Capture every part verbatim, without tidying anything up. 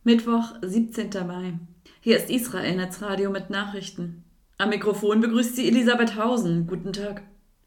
Mittwoch, siebzehnter Mai. Hier ist Israel Netzradio mit Nachrichten. Am Mikrofon begrüßt sie Elisabeth Hausen. Guten Tag.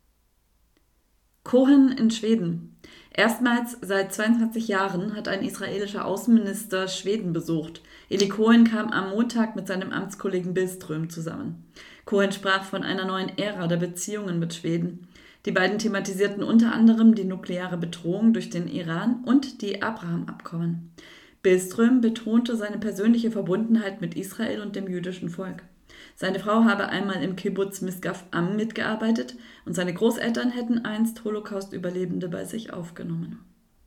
Cohen in Schweden. Erstmals seit zweiundzwanzig Jahren hat ein israelischer Außenminister Schweden besucht. Eli Cohen kam am Montag mit seinem Amtskollegen Billström zusammen. Cohen sprach von einer neuen Ära der Beziehungen mit Schweden. Die beiden thematisierten unter anderem die nukleare Bedrohung durch den Iran und die Abraham-Abkommen. Billström betonte seine persönliche Verbundenheit mit Israel und dem jüdischen Volk. Seine Frau habe einmal im Kibbuz Misgaf Am mitgearbeitet und seine Großeltern hätten einst Holocaust-Überlebende bei sich aufgenommen.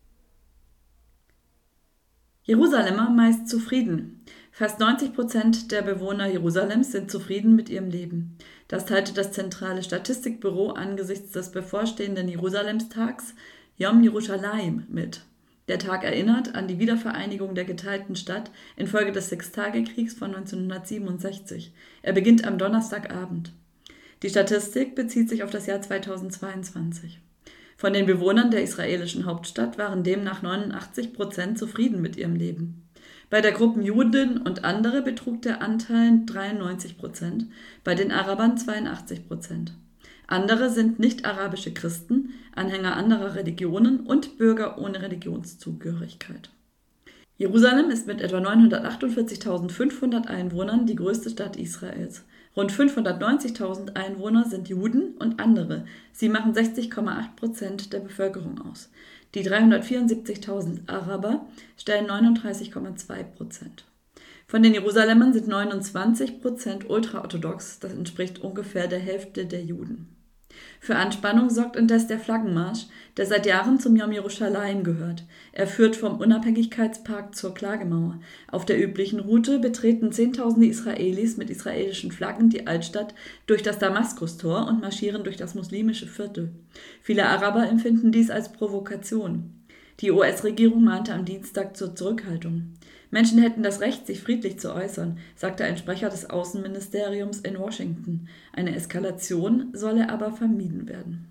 Jerusalemer meist zufrieden. Fast neunzig Prozent der Bewohner Jerusalems sind zufrieden mit ihrem Leben. Das teilte das zentrale Statistikbüro angesichts des bevorstehenden Jerusalemstags Yom Yerushalayim mit. Der Tag erinnert an die Wiedervereinigung der geteilten Stadt infolge des Sechstagekriegs von neunzehnhundertsiebenundsechzig. Er beginnt am Donnerstagabend. Die Statistik bezieht sich auf das Jahr zweitausendzweiundzwanzig. Von den Bewohnern der israelischen Hauptstadt waren demnach neunundachtzig Prozent zufrieden mit ihrem Leben. Bei der Gruppe Juden und andere betrug der Anteil dreiundneunzig Prozent, bei den Arabern zweiundachtzig Prozent. Andere sind nicht-arabische Christen, Anhänger anderer Religionen und Bürger ohne Religionszugehörigkeit. Jerusalem ist mit etwa neunhundertachtundvierzigtausendfünfhundert Einwohnern die größte Stadt Israels. Rund fünfhundertneunzigtausend Einwohner sind Juden und andere. Sie machen sechzig Komma acht Prozent der Bevölkerung aus. Die dreihundertvierundsiebzigtausend Araber stellen neununddreißig Komma zwei Prozent. Von den Jerusalemern sind neunundzwanzig Prozent ultraorthodox, das entspricht ungefähr der Hälfte der Juden. Für Anspannung sorgt indes der Flaggenmarsch, der seit Jahren zum Yom Yerushalayim gehört. Er führt vom Unabhängigkeitspark zur Klagemauer. Auf der üblichen Route betreten Zehntausende Israelis mit israelischen Flaggen die Altstadt durch das Damaskustor und marschieren durch das muslimische Viertel. Viele Araber empfinden dies als Provokation. Die U S-Regierung mahnte am Dienstag zur Zurückhaltung. Menschen hätten das Recht, sich friedlich zu äußern, sagte ein Sprecher des Außenministeriums in Washington. Eine Eskalation solle aber vermieden werden.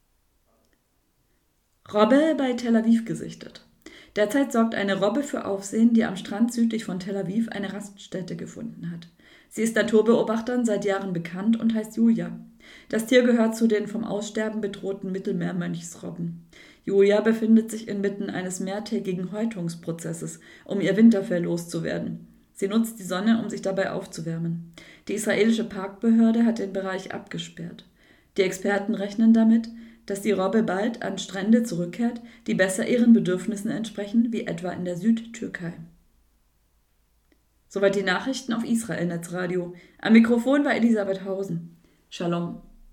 Robbe bei Tel Aviv gesichtet. Derzeit sorgt eine Robbe für Aufsehen, die am Strand südlich von Tel Aviv eine Raststätte gefunden hat. Sie ist Naturbeobachtern seit Jahren bekannt und heißt Julia. Das Tier gehört zu den vom Aussterben bedrohten Mittelmeermönchsrobben. Julia befindet sich inmitten eines mehrtägigen Häutungsprozesses, um ihr Winterfell loszuwerden. Sie nutzt die Sonne, um sich dabei aufzuwärmen. Die israelische Parkbehörde hat den Bereich abgesperrt. Die Experten rechnen damit, dass die Robbe bald an Strände zurückkehrt, die besser ihren Bedürfnissen entsprechen, wie etwa in der Südtürkei. Soweit die Nachrichten auf Israel Netzradio. Am Mikrofon war Elisabeth Hausen. Shalom.